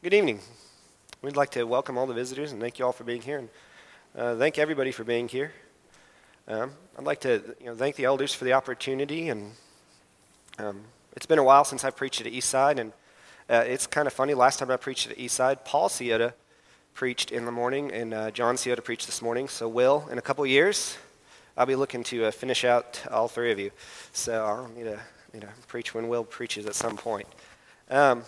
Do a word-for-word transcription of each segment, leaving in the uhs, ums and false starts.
Good evening. We'd like to welcome all the visitors and thank you all for being here, and uh, thank everybody for being here. Um, I'd like to you know, thank the elders for the opportunity, and um, it's been a while since I preached at Eastside, and uh, it's kind of funny. Last time I preached at Eastside, Paul Ciota preached in the morning, and uh, John Ciota preached this morning. So, Will, in a couple years, I'll be looking to uh, finish out all three of you. So I'll need to, need to preach when Will preaches at some point. Um,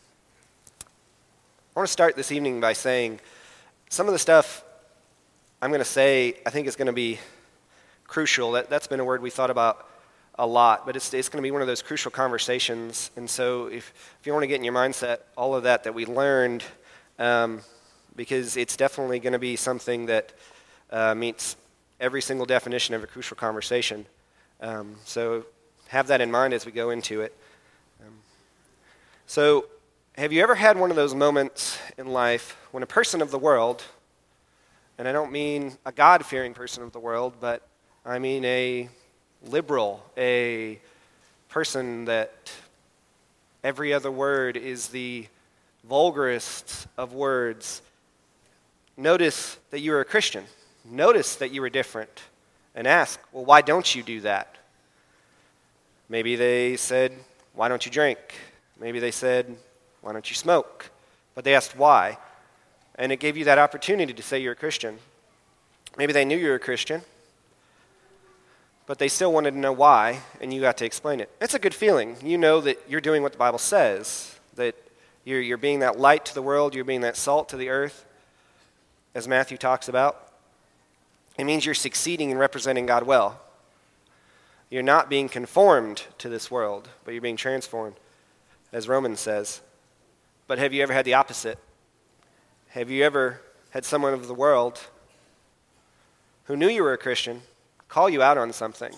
I want to start this evening by saying some of the stuff I'm going to say I think is going to be crucial. That, that's been a word we thought about a lot, but it's, it's going to be one of those crucial conversations. And so if, if you want to get in your mindset, all of that that we learned, um, because it's definitely going to be something that uh, meets every single definition of a crucial conversation. Um, so have that in mind as we go into it. Um, so have you ever had one of those moments in life when a person of the world, and I don't mean a God-fearing person of the world, but I mean a liberal, a person that every other word is the vulgarest of words, notice that you were a Christian, notice that you were different, and ask, well, why don't you do that? Maybe they said, why don't you drink? Maybe they said, why don't you smoke? But they asked why, and it gave you that opportunity to say you're a Christian. Maybe they knew you were a Christian, but they still wanted to know why, and you got to explain it. It's a good feeling. You know that you're doing what the Bible says, that you're, you're being that light to the world, you're being that salt to the earth, as Matthew talks about. It means you're succeeding in representing God well. You're not being conformed to this world, but you're being transformed, as Romans says. But have you ever had the opposite? Have you ever had someone of the world who knew you were a Christian call you out on something?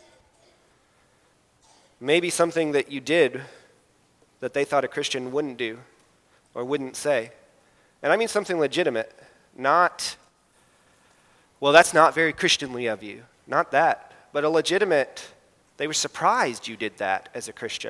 Maybe something that you did that they thought a Christian wouldn't do or wouldn't say. And I mean something legitimate, not, well, that's not very Christianly of you. Not that, but a legitimate, they were surprised you did that as a Christian.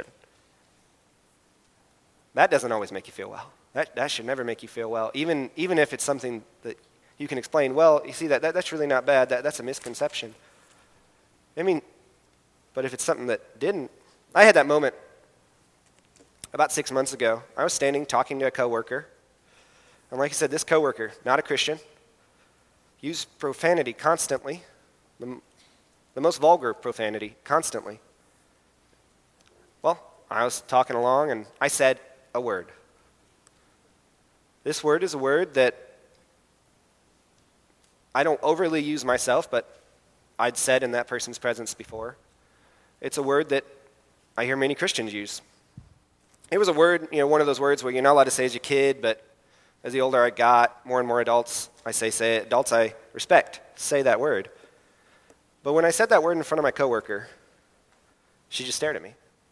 That doesn't always make you feel well. That that should never make you feel well, even even if it's something that you can explain, well, you see, that, that that's really not bad. That That's a misconception. I mean, but if it's something that didn't. I had that moment about six months ago. I was standing talking to a coworker, and like I said, this coworker, not a Christian, used profanity constantly, the, the most vulgar profanity constantly. Well, I was talking along, and I said a word. This word is a word that I don't overly use myself, but I'd said in that person's presence before. It's a word that I hear many Christians use. It was a word, you know, one of those words where you're not allowed to say as a kid, but as the older I got, more and more adults, I say, say it. Adults I respect, say that word. But when I said that word in front of my coworker, she just stared at me.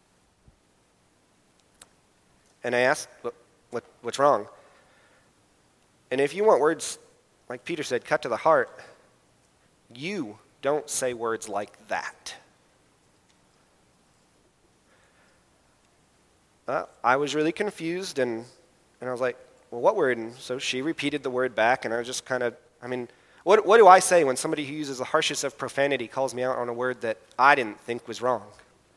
And I asked, what, what, what's wrong? And if you want words, like Peter said, cut to the heart, you don't say words like that. Uh, I was really confused, and, and I was like, well, what word? And so she repeated the word back, and I was just kind of, I mean, what, what do I say when somebody who uses the harshest of profanity calls me out on a word that I didn't think was wrong?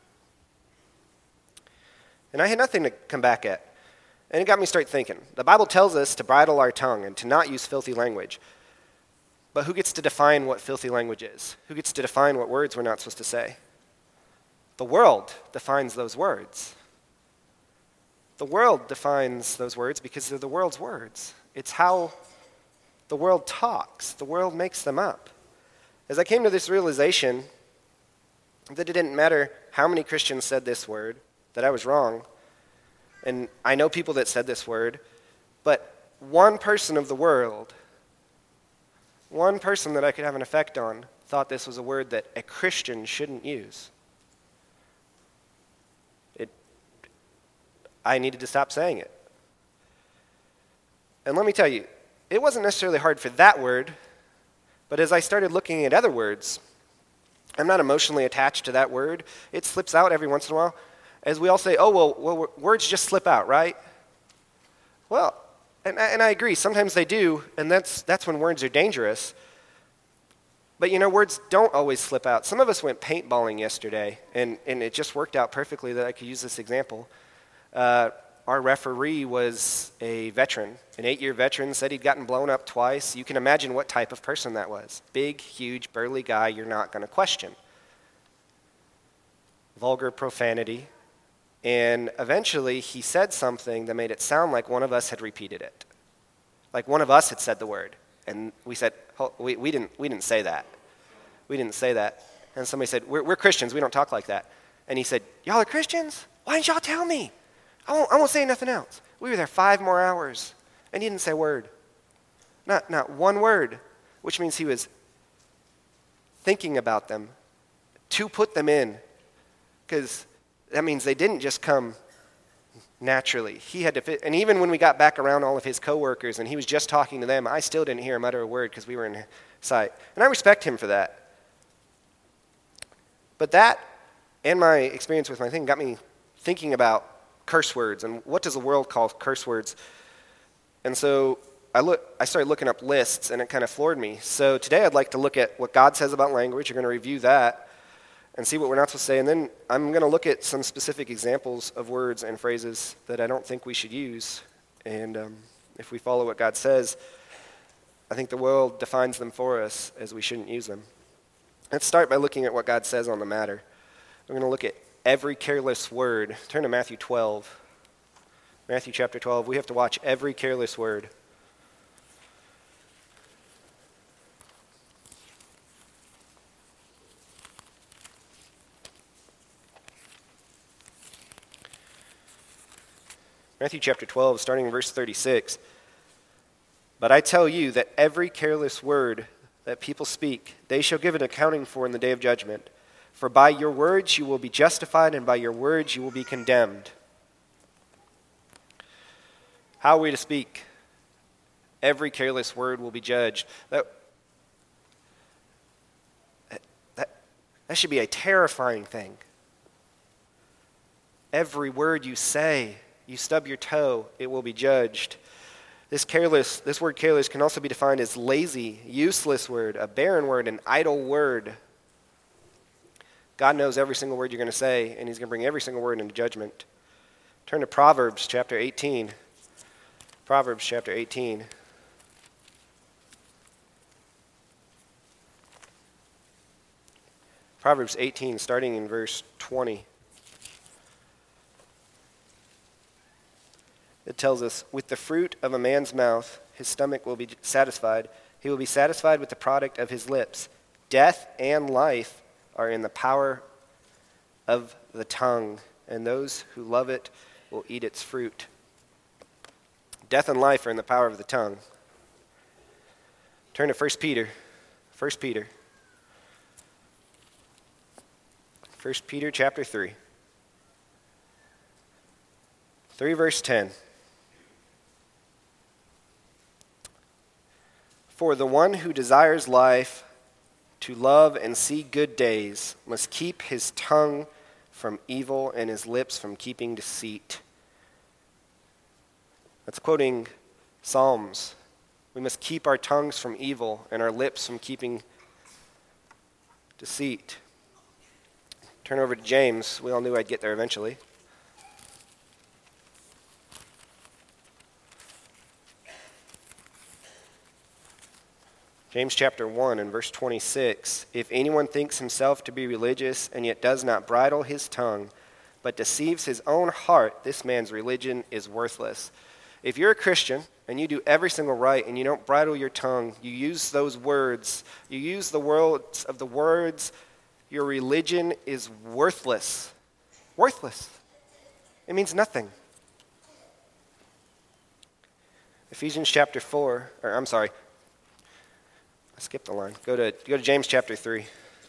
And I had nothing to come back at. And it got me straight thinking. The Bible tells us to bridle our tongue and to not use filthy language. But who gets to define what filthy language is? Who gets to define what words we're not supposed to say? The world defines those words. The world defines those words because they're the world's words. It's how the world talks. The world makes them up. As I came to this realization that it didn't matter how many Christians said this word, that I was wrong. And I know people that said this word, but one person of the world, one person that I could have an effect on, thought this was a word that a Christian shouldn't use. It, I needed to stop saying it. And let me tell you, it wasn't necessarily hard for that word, but as I started looking at other words, I'm not emotionally attached to that word. It slips out every once in a while. As we all say, oh, well, well, words just slip out, right? Well, And I, and I agree, sometimes they do, and that's, that's when words are dangerous. But you know, words don't always slip out. Some of us went paintballing yesterday, and, and it just worked out perfectly that I could use this example. Uh, our referee was a veteran, an eight-year veteran, said he'd gotten blown up twice. You can imagine what type of person that was. Big, huge, burly guy you're not going to question. Vulgar profanity. And eventually he said something that made it sound like one of us had repeated it. Like one of us had said the word. And we said, oh, we, we, didn't, we didn't say that. We didn't say that. And somebody said, we're, we're Christians, we don't talk like that. And he said, y'all are Christians? Why didn't y'all tell me? I won't, I won't say nothing else. We were there five more hours, and he didn't say a word. Not, not one word, which means he was thinking about them to put them in, because that means they didn't just come naturally. He had to fit, and even when we got back around all of his coworkers and he was just talking to them, I still didn't hear him utter a word because we were in sight. And I respect him for that. But that and my experience with my thing got me thinking about curse words and what does the world call curse words. And so I look, I started looking up lists, and it kind of floored me. So today I'd like to look at what God says about language. You're going to review that and see what we're not supposed to say. And then I'm going to look at some specific examples of words and phrases that I don't think we should use. And um, if we follow what God says, I think the world defines them for us as we shouldn't use them. Let's start by looking at what God says on the matter. We're going to look at every careless word. Turn to Matthew twelve. Matthew chapter twelve. We have to watch every careless word. Matthew chapter twelve, starting in verse thirty-six. But I tell you that every careless word that people speak, they shall give an accounting for in the day of judgment. For by your words you will be justified, and by your words you will be condemned. How are we to speak? Every careless word will be judged. That, that, that should be a terrifying thing. Every word you say, you stub your toe, it will be judged. This careless, this word careless can also be defined as lazy, useless word, a barren word, an idle word. God knows every single word you're going to say, and he's going to bring every single word into judgment. Turn to Proverbs chapter eighteen. Proverbs chapter eighteen. Proverbs eighteen, starting in verse twenty. It tells us, with the fruit of a man's mouth, his stomach will be satisfied. He will be satisfied with the product of his lips. Death and life are in the power of the tongue, and those who love it will eat its fruit. Death and life are in the power of the tongue. Turn to First Peter. First Peter. First Peter chapter three. three verse ten. For the one who desires life, to love and see good days, must keep his tongue from evil and his lips from keeping deceit. That's quoting Psalms. We must keep our tongues from evil and our lips from keeping deceit. Turn over to James. We all knew I'd get there eventually. James chapter one and verse twenty-six, if anyone thinks himself to be religious and yet does not bridle his tongue, but deceives his own heart, this man's religion is worthless. If you're a Christian and you do every single right and you don't bridle your tongue, you use those words, you use the words of the words, your religion is worthless. Worthless. It means nothing. Ephesians chapter four, or I'm sorry, I skipped the line. Go to, go to James chapter three.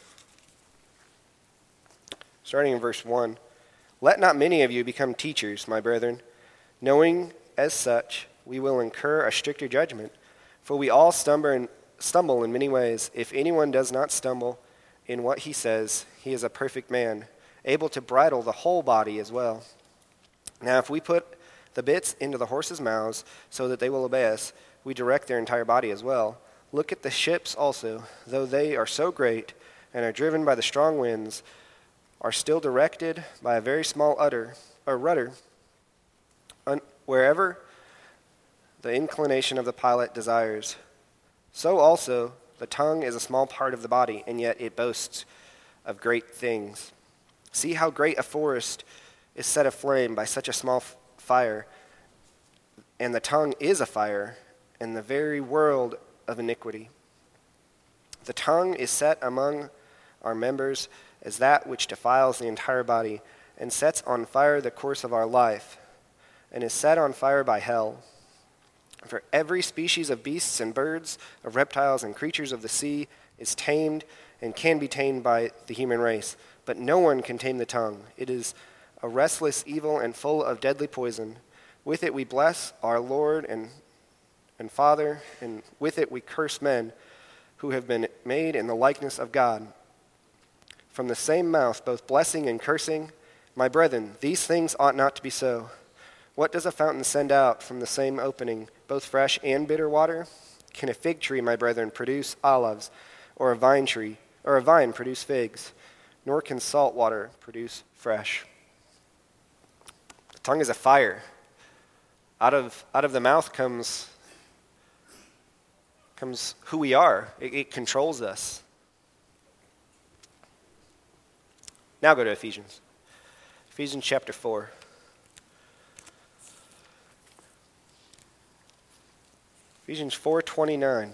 Starting in verse one. Let not many of you become teachers, my brethren, knowing as such we will incur a stricter judgment. For we all stumble in, stumble in many ways. If anyone does not stumble in what he says, he is a perfect man, able to bridle the whole body as well. Now if we put the bits into the horses' mouths so that they will obey us, we direct their entire body as well. Look at the ships also, though they are so great and are driven by the strong winds, are still directed by a very small udder, or rudder, un- wherever the inclination of the pilot desires. So also, the tongue is a small part of the body, and yet it boasts of great things. See how great a forest is set aflame by such a small f- fire, and the tongue is a fire, and the very world of iniquity. The tongue is set among our members as that which defiles the entire body, and sets on fire the course of our life, and is set on fire by hell. For every species of beasts and birds, of reptiles and creatures of the sea is tamed and can be tamed by the human race, but no one can tame the tongue. It is a restless evil and full of deadly poison. With it we bless our Lord and, and Father, and with it we curse men who have been made in the likeness of God. From the same mouth, both blessing and cursing. My brethren, these things ought not to be so. What does a fountain send out from the same opening, both fresh and bitter water? Can a fig tree, my brethren, produce olives, or a vine tree, or a vine produce figs? Nor can salt water produce fresh. The tongue is a fire. Out of out of the mouth comes comes who we are. It, it controls us. Now go to Ephesians. Ephesians chapter four. Ephesians four twenty-nine.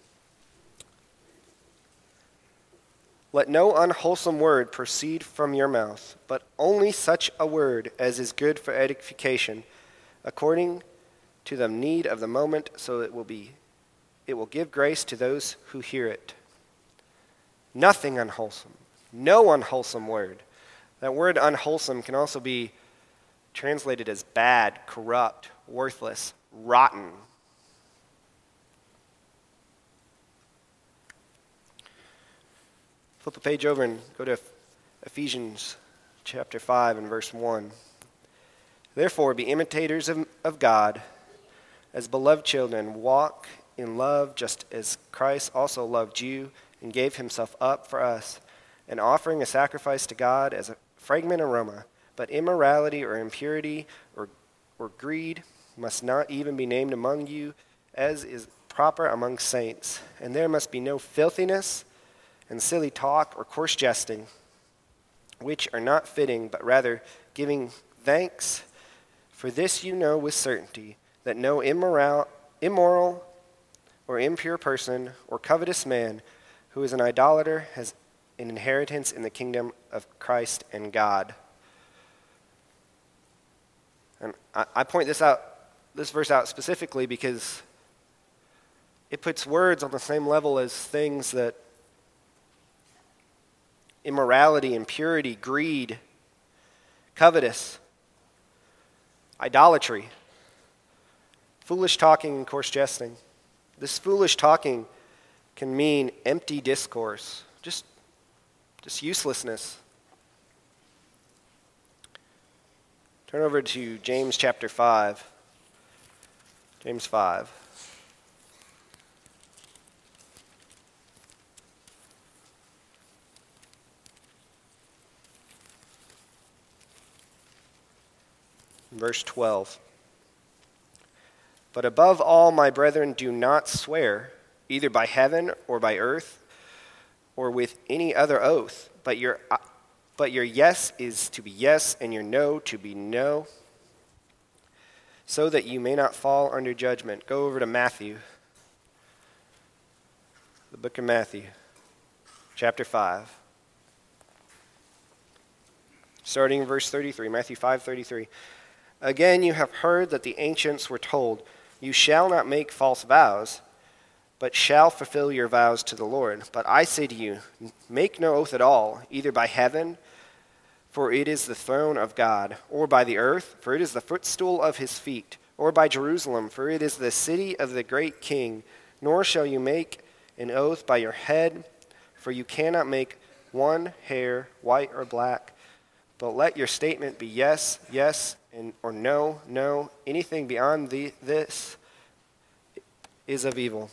Let no unwholesome word proceed from your mouth, but only such a word as is good for edification, according to the need of the moment, so it will be it will give grace to those who hear it. Nothing unwholesome. No unwholesome word. That word unwholesome can also be translated as bad, corrupt, worthless, rotten. Flip a page over and go to Ephesians chapter five and verse one. Therefore, be imitators of, of God as beloved children. Walk in love just as Christ also loved you and gave himself up for us, an offering, a sacrifice to God as a fragrant aroma. But immorality or impurity or, or greed must not even be named among you, as is proper among saints. And there must be no filthiness and silly talk or coarse jesting, which are not fitting, but rather giving thanks. For this you know with certainty, that no immoral, immoral or impure person or covetous man who is an idolater has an inheritance in the kingdom of Christ and God. And I, I point this out, this verse out specifically because it puts words on the same level as things that immorality, impurity, greed, covetous, idolatry, foolish talking, and coarse jesting. This foolish talking can mean empty discourse, just, just uselessness. Turn over to James chapter five. James five. Verse twelve. But above all, my brethren, do not swear, either by heaven or by earth, or with any other oath, but your but your yes is to be yes, and your no to be no, so that you may not fall under judgment. Go over to Matthew, the book of Matthew, chapter five. Starting in verse thirty-three, Matthew five thirty-three. Again, you have heard that the ancients were told, you shall not make false vows, but shall fulfill your vows to the Lord. But I say to you, make no oath at all, either by heaven, for it is the throne of God, or by the earth, for it is the footstool of his feet, or by Jerusalem, for it is the city of the great king. Nor shall you make an oath by your head, for you cannot make one hair white or black. But let your statement be yes, yes, and or no, no, anything beyond the, this is of evil.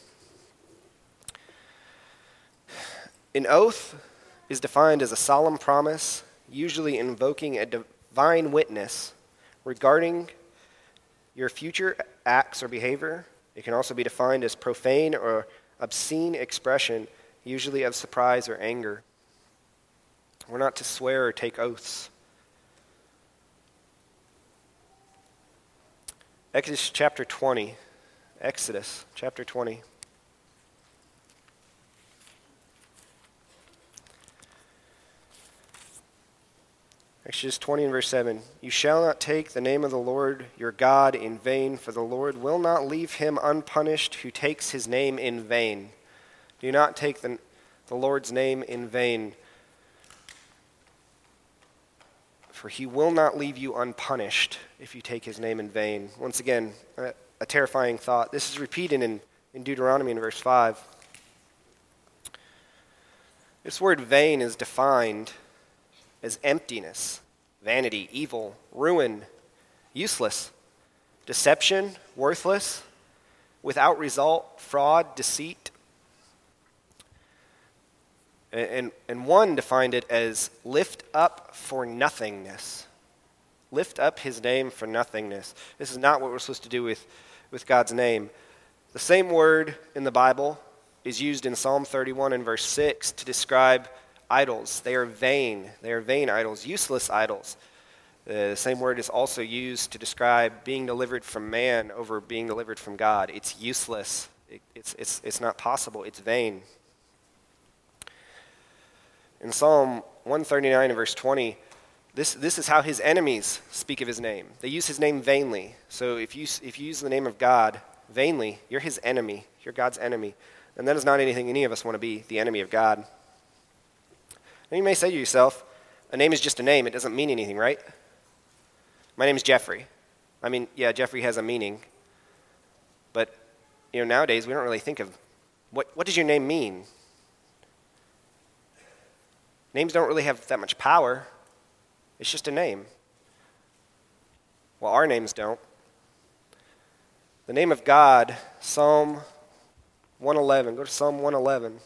An oath is defined as a solemn promise, usually invoking a divine witness regarding your future acts or behavior. It can also be defined as profane or obscene expression, usually of surprise or anger. We're not to swear or take oaths. Exodus chapter twenty. Exodus chapter twenty. Exodus twenty and verse seven. You shall not take the name of the Lord your God in vain, for the Lord will not leave him unpunished who takes his name in vain. Do not take the, the Lord's name in vain, for he will not leave you unpunished if you take his name in vain. Once again, a, a terrifying thought. This is repeated in, in Deuteronomy in verse five. This word vain is defined as emptiness, vanity, evil, ruin, useless, deception, worthless, without result, fraud, deceit. And, and, and one defined it as lift up for nothingness. Lift up his name for nothingness. This is not what we're supposed to do with, with God's name. The same word in the Bible is used in Psalm thirty-one and verse six to describe idols. They are vain. They are vain idols, useless idols. Uh, the same word is also used to describe being delivered from man over being delivered from God. It's useless. It, it's, it's, it's not possible. It's vain. In Psalm one thirty-nine and verse twenty, this, this is how his enemies speak of his name. They use his name vainly. So if you, if you use the name of God vainly, you're his enemy. You're God's enemy. And that is not anything any of us want to be, the enemy of God. And you may say to yourself, a name is just a name. It doesn't mean anything, right? My name is Jeffrey. I mean, yeah, Jeffrey has a meaning. But, you know, nowadays we don't really think of, what, what does your name mean? Names don't really have that much power. It's just a name. Well, our names don't. The name of God, Psalm one eleven. Go to Psalm one eleven.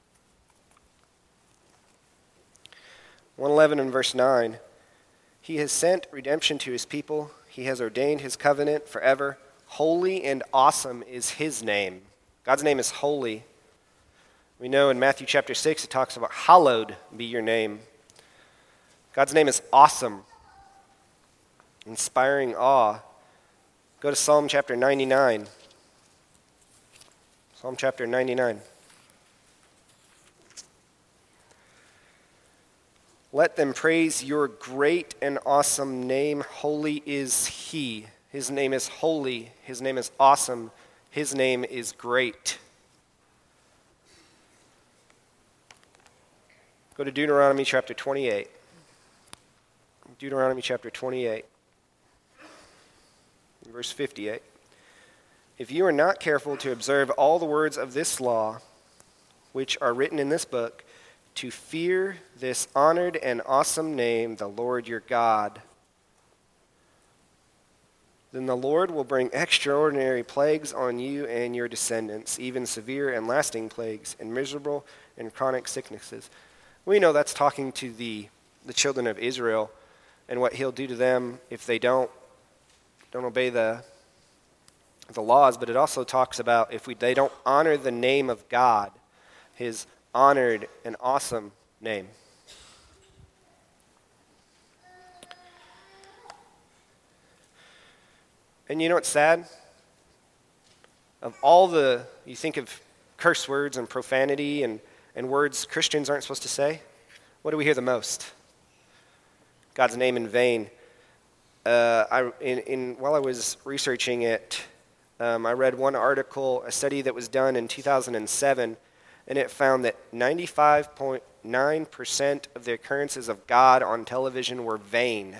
one eleven and verse nine. He has sent redemption to his people. He has ordained his covenant forever. Holy and awesome is his name. God's name is holy. We know in Matthew chapter six, it talks about hallowed be your name. God's name is awesome, inspiring awe. Go to Psalm chapter ninety-nine. Psalm chapter ninety-nine. Let them praise your great and awesome name. Holy is he. His name is holy. His name is awesome. His name is great. Go to Deuteronomy chapter twenty-eight. Deuteronomy chapter twenty-eight, verse fifty-eight. If you are not careful to observe all the words of this law, which are written in this book, to fear this honored and awesome name, the Lord your God, then the Lord will bring extraordinary plagues on you and your descendants, even severe and lasting plagues, and miserable and chronic sicknesses. We know that's talking to the, the children of Israel and what he'll do to them if they don't, don't obey the, the laws, but it also talks about if we, they don't honor the name of God, his honored and awesome name. And you know what's sad? Of all the, you think of curse words and profanity and, and words Christians aren't supposed to say, what do we hear the most? God's name in vain. Uh, I, in, in, while I was researching it, um, I read one article, a study that was done in two thousand seven, and it found that ninety-five point nine percent of the occurrences of God on television were vain.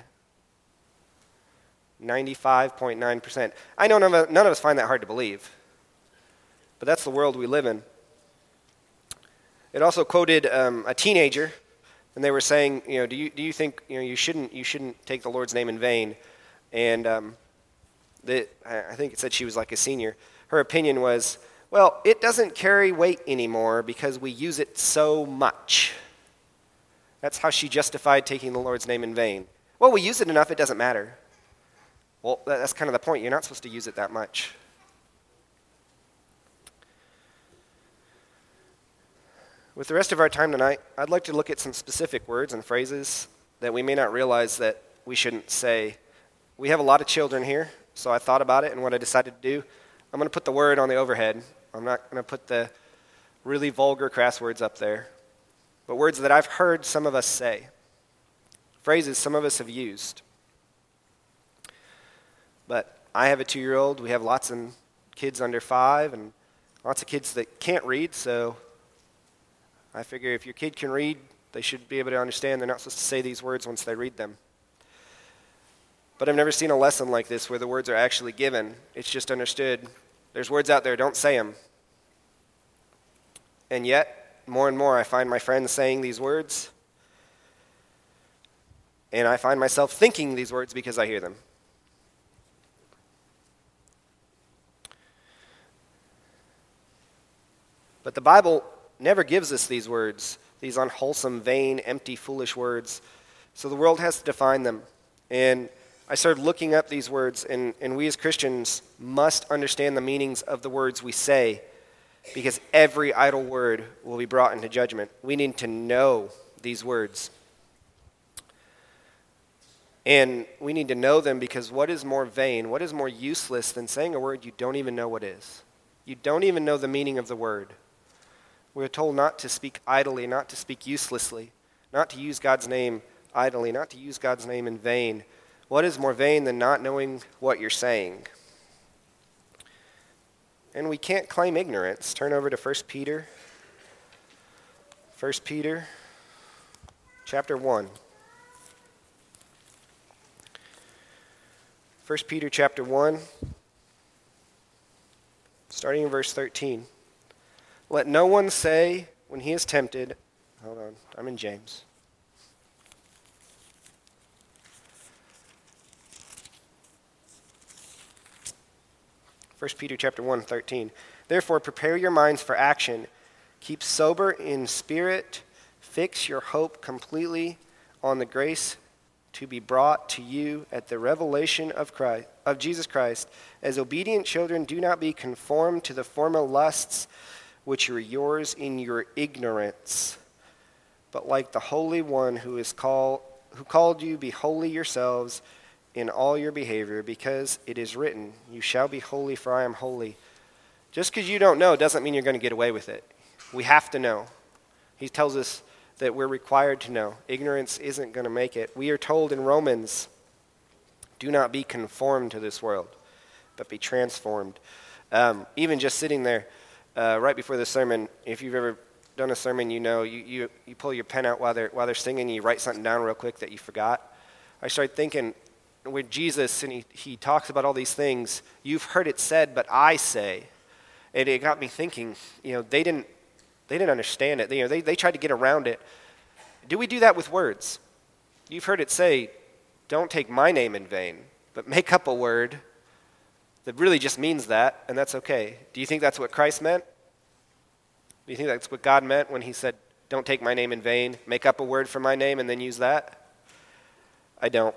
ninety-five point nine percent. I know none of, none of us find that hard to believe, but that's the world we live in. It also quoted um, a teenager, and they were saying, you know, do you do you think you know you shouldn't you shouldn't take the Lord's name in vain? and um, the, I think it said she was like a senior. Her opinion was, well, it doesn't carry weight anymore because we use it so much. That's how she justified taking the Lord's name in vain. Well, we use it enough, it doesn't matter. Well, that's kind of the point. You're not supposed to use it that much. With the rest of our time tonight, I'd like to look at some specific words and phrases that we may not realize that we shouldn't say. We have a lot of children here, so I thought about it, and what I decided to do, I'm going to put the word on the overhead. I'm not going to put the really vulgar, crass words up there, but words that I've heard some of us say, phrases some of us have used. But I have a two-year-old. We have lots of kids under five and lots of kids that can't read, so I figure if your kid can read, they should be able to understand they're not supposed to say these words once they read them. But I've never seen a lesson like this where the words are actually given. It's just understood. There's words out there, don't say them. And yet, more and more, I find my friends saying these words, and I find myself thinking these words because I hear them. But the Bible never gives us these words, these unwholesome, vain, empty, foolish words. So the world has to define them. And I started looking up these words, and, and we as Christians must understand the meanings of the words we say, because every idle word will be brought into judgment. We need to know these words. And we need to know them because what is more vain, what is more useless than saying a word you don't even know what is? You don't even know the meaning of the word. We're told not to speak idly, not to speak uselessly, not to use God's name idly, not to use God's name in vain. What is more vain than not knowing what you're saying? And we can't claim ignorance. Turn over to First Peter. First Peter, chapter one. First Peter, chapter one, starting in verse thirteen. Let no one say when he is tempted, hold on, I'm in James. First Peter chapter one, thirteen. Therefore, prepare your minds for action. Keep sober in spirit. Fix your hope completely on the grace to be brought to you at the revelation of Christ, of Jesus Christ. As obedient children, do not be conformed to the former lusts which are yours in your ignorance. But like the Holy One who is called, who called you, be holy yourselves in all your behavior, because it is written, you shall be holy, for I am holy. Just because you don't know doesn't mean you're going to get away with it. We have to know. He tells us that we're required to know. Ignorance isn't going to make it. We are told in Romans, do not be conformed to this world, but be transformed. Um, even just sitting there uh, right before the sermon, if you've ever done a sermon, you know, you, you, you pull your pen out while they're, while they're singing, you write something down real quick that you forgot. I started thinking, with Jesus, and he, he talks about all these things, you've heard it said, but I say. And it got me thinking, you know, they didn't they didn't understand it. They, you know, they, they tried to get around it. Do we do that with words? You've heard it say, don't take my name in vain, but make up a word that really just means that, and that's okay. Do you think that's what Christ meant? Do you think that's what God meant when he said, don't take my name in vain, make up a word for my name, and then use that? I don't.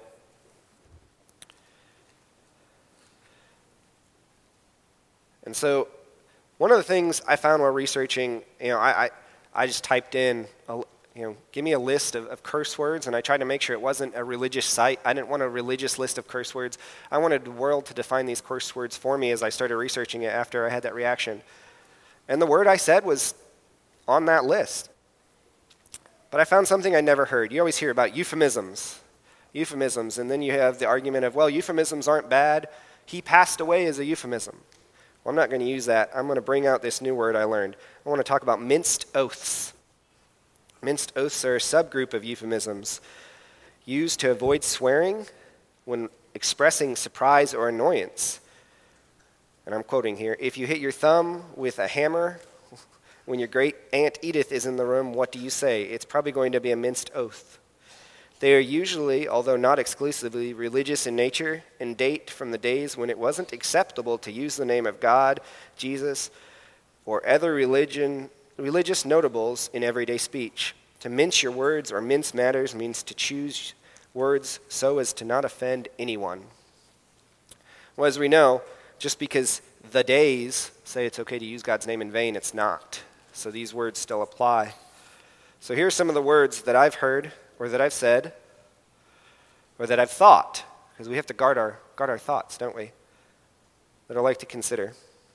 And so one of the things I found while researching, you know, I, I, I just typed in, a, you know, give me a list of, of curse words, and I tried to make sure it wasn't a religious site. I didn't want a religious list of curse words. I wanted the world to define these curse words for me as I started researching it after I had that reaction. And the word I said was on that list. But I found something I never heard. You always hear about euphemisms, euphemisms, and then you have the argument of, well, euphemisms aren't bad. He passed away as a euphemism. Well, I'm not going to use that. I'm going to bring out this new word I learned. I want to talk about minced oaths. Minced oaths are a subgroup of euphemisms used to avoid swearing when expressing surprise or annoyance. And I'm quoting here, if you hit your thumb with a hammer when your great Aunt Edith is in the room, what do you say? It's probably going to be a minced oath. They are usually, although not exclusively, religious in nature and date from the days when it wasn't acceptable to use the name of God, Jesus, or other religion, religious notables in everyday speech. To mince your words or mince matters means to choose words so as to not offend anyone. Well, as we know, just because the days say it's okay to use God's name in vain, it's not. So these words still apply. So here are some of the words that I've heard, or that I've said, or that I've thought, because we have to guard our guard our thoughts, don't we? That I'd like to consider.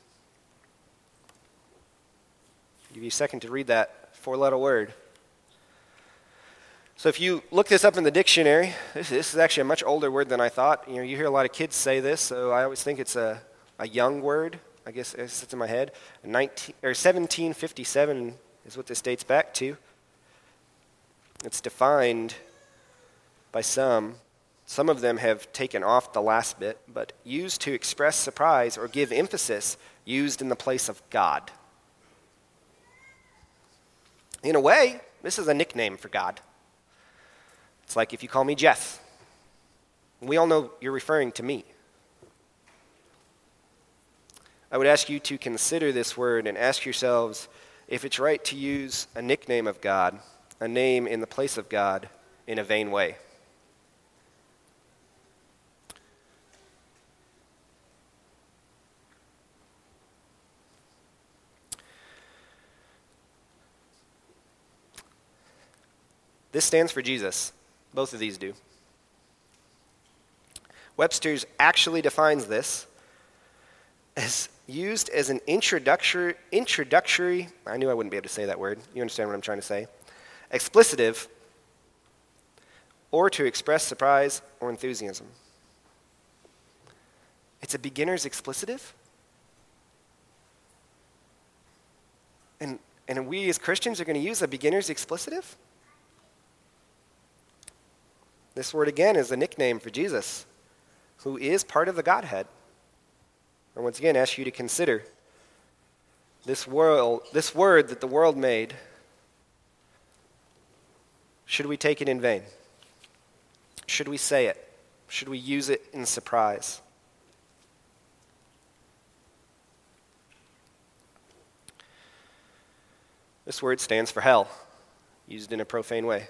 I'll give you a second to read that four-letter word. So if you look this up in the dictionary, this, this is actually a much older word than I thought. You know, you hear a lot of kids say this, so I always think it's a, a young word. I guess it sits in my head. nineteen, or seventeen fifty-seven is what this dates back to. It's defined by some. Some of them have taken off the last bit, but used to express surprise or give emphasis, used in the place of God. In a way, this is a nickname for God. It's like if you call me Jeff. We all know you're referring to me. I would ask you to consider this word and ask yourselves if it's right to use a nickname of God, a name in the place of God, in a vain way. This stands for Jesus. Both of these do. Webster's actually defines this as used as an introductory, introductory, I knew I wouldn't be able to say that word. You understand what I'm trying to say? Explicitive, or to express surprise or enthusiasm. It's a beginner's explicitive? And, and we as Christians are going to use a beginner's explicitive? This word, again, is a nickname for Jesus, who is part of the Godhead. And once again, I ask you to consider this world, this word that the world made. Should we take it in vain? Should we say it? Should we use it in surprise? This word stands for hell, used in a profane way.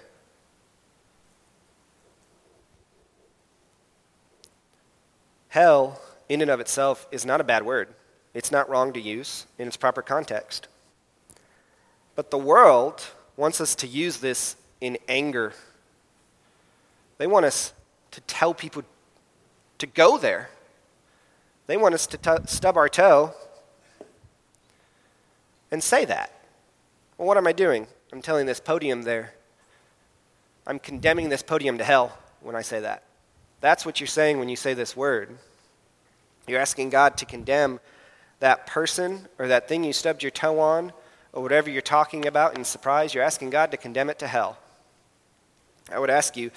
Hell, in and of itself, is not a bad word. It's not wrong to use in its proper context. But the world wants us to use this in anger. They want us to tell people to go there. They want us to t- stub our toe and say that. Well, what am I doing? I'm telling this podium there. I'm condemning this podium to hell when I say that. That's what you're saying when you say this word. You're asking God to condemn that person or that thing you stubbed your toe on or whatever you're talking about in surprise. You're asking God to condemn it to hell. I would ask you,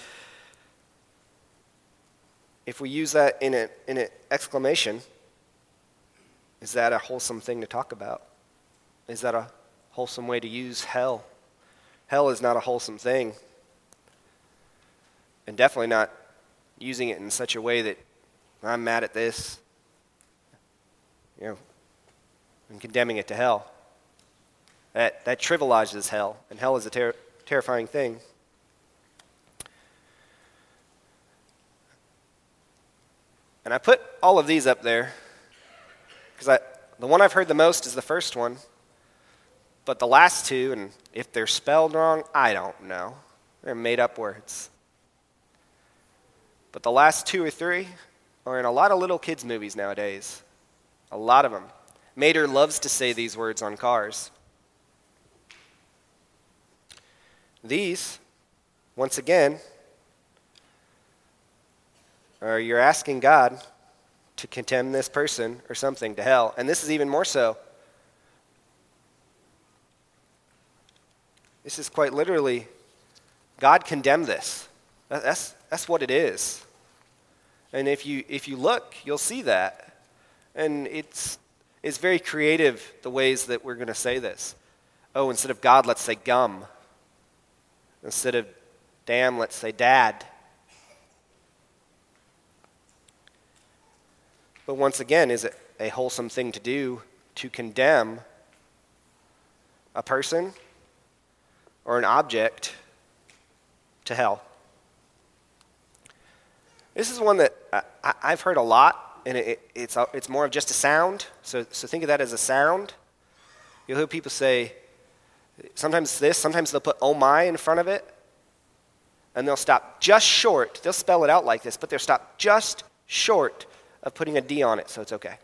if we use that in an in an exclamation, is that a wholesome thing to talk about? Is that a wholesome way to use hell? Hell is not a wholesome thing. And definitely not using it in such a way that I'm mad at this, you know, and condemning it to hell. That that trivializes hell, and hell is a ter- terrifying thing. And I put all of these up there because I the one I've heard the most is the first one, but the last two, and if they're spelled wrong, I don't know. They're made-up words. But the last two or three are in a lot of little kids' movies nowadays. A lot of them. Mater loves to say these words on cars. These, once again, are you're asking God to condemn this person or something to hell. And this is even more so. This is quite literally, God condemned this. That's, that's what it is. And if you if you look, you'll see that. And it's it's very creative, the ways that we're going to say this. Oh, instead of God, let's say gum. Instead of Damn, let's say dad. But once again, is it a wholesome thing to do to condemn a person or an object to hell? This is one that I, I've heard a lot, and it, it's, it's more of just a sound. So, so think of that as a sound. You'll hear people say, sometimes it's this, sometimes they'll put oh my in front of it, and they'll stop just short. They'll spell it out like this, but they'll stop just short of putting a D on it, so it's okay.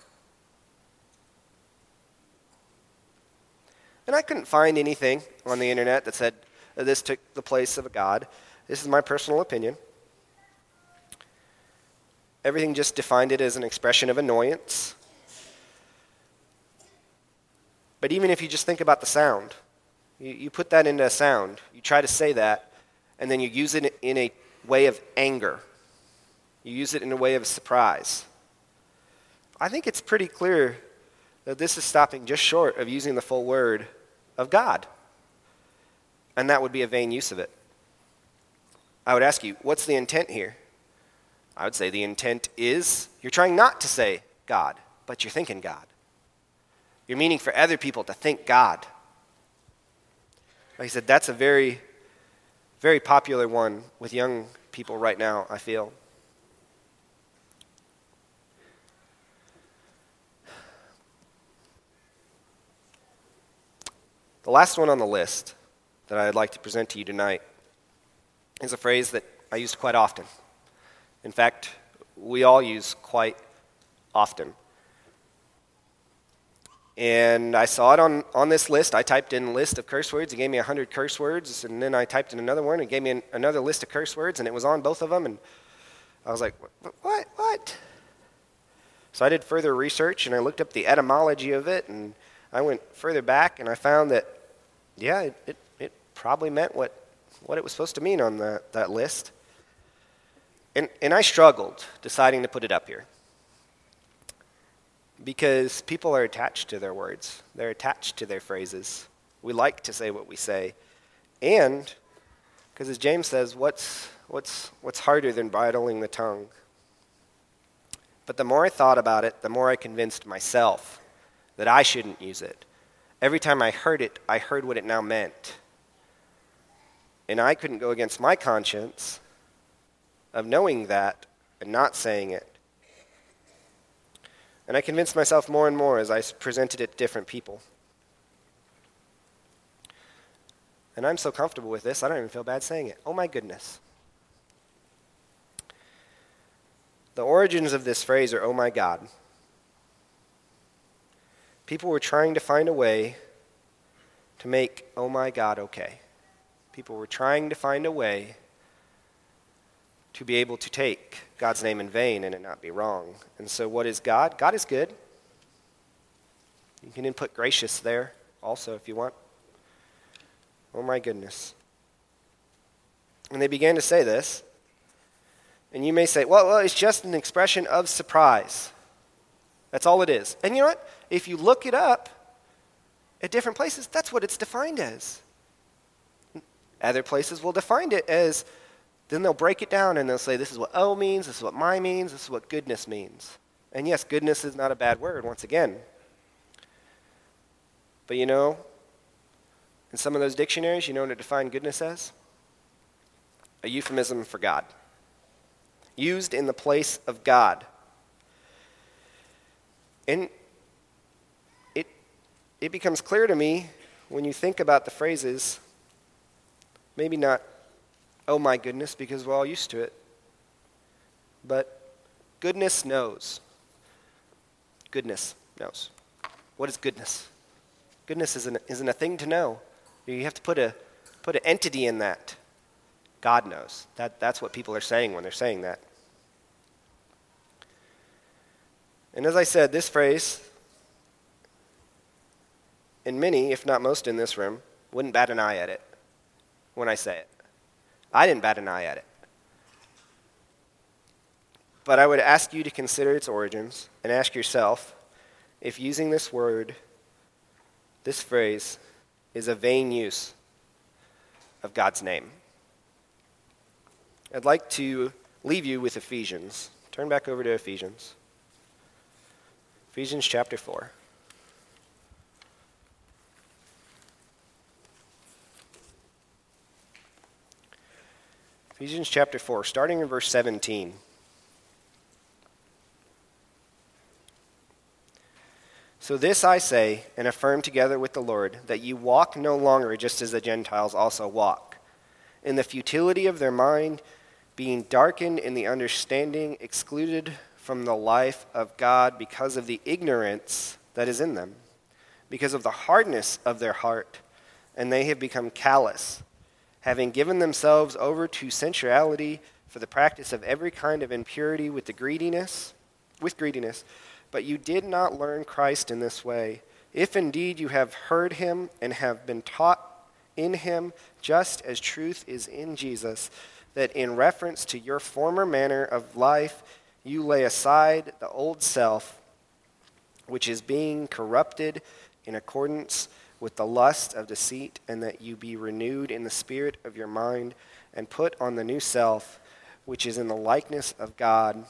And I couldn't find anything on the internet that said that this took the place of a God. This is my personal opinion. Everything just defined it as an expression of annoyance. But even if you just think about the sound, you, you put that into a sound, you try to say that, and then you use it in a way of anger. You use it in a way of surprise. I think it's pretty clear that this is stopping just short of using the full word of God. And that would be a vain use of it. I would ask you, what's the intent here? I would say the intent is you're trying not to say God, but you're thinking God. You're meaning for other people to think God. Like I said, that's a very, very popular one with young people right now, I feel. The last one on the list that I'd like to present to you tonight is a phrase that I use quite often. In fact, we all use quite often. And I saw it on, on this list. I typed in a list of curse words. It gave me one hundred curse words. And then I typed in another one. It gave me an, another list of curse words. And it was on both of them. And I was like, what? What? What? So I did further research. And I looked up the etymology of it. And I went further back. And I found that, yeah, it, it, it probably meant what, what it was supposed to mean on the, that list. And, and I struggled deciding to put it up here because people are attached to their words. They're attached to their phrases. We like to say what we say. And because as James says, what's, what's, what's harder than bridling the tongue? But the more I thought about it, the more I convinced myself that I shouldn't use it. Every time I heard it, I heard what it now meant. And I couldn't go against my conscience of knowing that and not saying it. And I convinced myself more and more as I presented it to different people. And I'm so comfortable with this, I don't even feel bad saying it. Oh my goodness. The origins of this phrase are, oh my God. People were trying to find a way to make, oh my God, okay. People were trying to find a way to be able to take God's name in vain and it not be wrong. And so what is God? God is good. You can input gracious there also if you want. Oh my goodness. And they began to say this. And you may say, well, well, it's just an expression of surprise. That's all it is. And you know what? If you look it up at different places, that's what it's defined as. Other places will define it as, then they'll break it down and they'll say, this is what oh means, this is what my means, this is what goodness means. And yes, goodness is not a bad word, once again. But you know, in some of those dictionaries, you know what it defined goodness as? A euphemism for God. Used in the place of God. And it, it becomes clear to me when you think about the phrases, maybe not, oh my goodness, because we're all used to it, but goodness knows. Goodness knows. What is goodness? Goodness isn't, isn't a thing to know. You have to put a put an entity in that. God knows. That, that's what people are saying when they're saying that. And as I said, this phrase, and many, if not most in this room, wouldn't bat an eye at it when I say it. I didn't bat an eye at it. But I would ask you to consider its origins and ask yourself if using this word, this phrase, is a vain use of God's name. I'd like to leave you with Ephesians. Turn back over to Ephesians. Ephesians chapter four. Ephesians chapter four, starting in verse seventeen. So this I say, and affirm together with the Lord, that you walk no longer just as the Gentiles also walk, in the futility of their mind, being darkened in the understanding, excluded from the life of God because of the ignorance that is in them, because of the hardness of their heart, and they have become callous, having given themselves over to sensuality for the practice of every kind of impurity with the greediness, with greediness. But you did not learn Christ in this way, if indeed you have heard him and have been taught in him, just as truth is in Jesus, that in reference to your former manner of life, you lay aside the old self, which is being corrupted in accordance with the lust of deceit, and that you be renewed in the spirit of your mind, and put on the new self, which is in the likeness of God,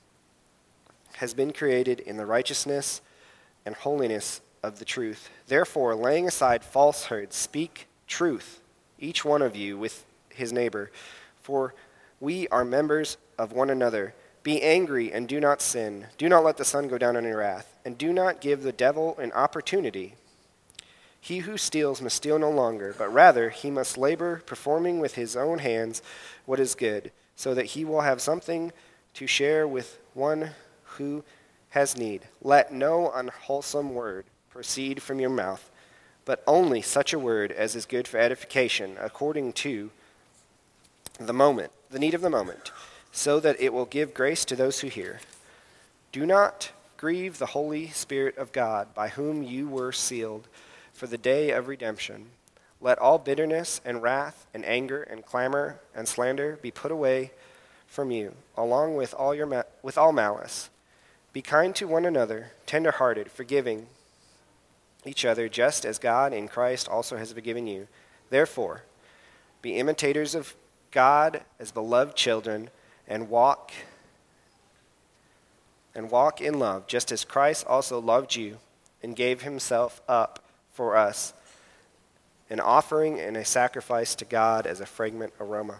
has been created in the righteousness and holiness of the truth. Therefore, laying aside falsehood, speak truth, each one of you with his neighbor, for we are members of one another. Be angry and do not sin. Do not let the sun go down on your wrath, and do not give the devil an opportunity. He who steals must steal no longer, but rather he must labor, performing with his own hands what is good, so that he will have something to share with one who has need. Let no unwholesome word proceed from your mouth, but only such a word as is good for edification, according to the moment, the need of the moment, so that it will give grace to those who hear. Do not grieve the Holy Spirit of God, by whom you were sealed for the day of redemption. Let all bitterness and wrath and anger and clamor and slander be put away from you, along with all your ma- with all malice. Be kind to one another, tender-hearted, forgiving each other, just as God in Christ also has forgiven you. Therefore, be imitators of God as beloved children, and walk and walk in love, just as Christ also loved you and gave himself up for us, an offering and a sacrifice to God as a fragrant aroma.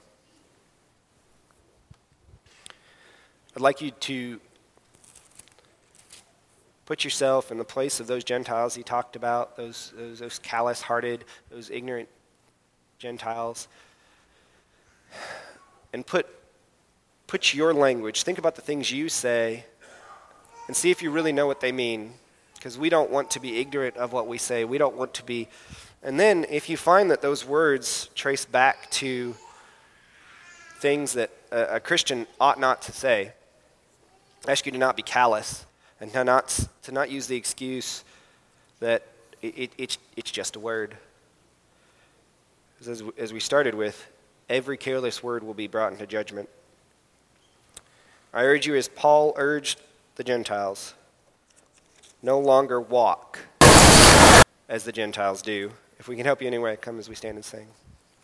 I'd like you to put yourself in the place of those Gentiles he talked about, those, those, those callous-hearted, those ignorant Gentiles, and put, put your language, think about the things you say, and see if you really know what they mean, because we don't want to be ignorant of what we say. We don't want to be... And then if you find that those words trace back to things that a, a Christian ought not to say, I ask you to not be callous, and to not, to not use the excuse that it, it, it's, it's just a word. As, as we started with, every careless word will be brought into judgment. I urge you, as Paul urged the Gentiles, no longer walk as the Gentiles do. If we can help you anyway, come as we stand and sing.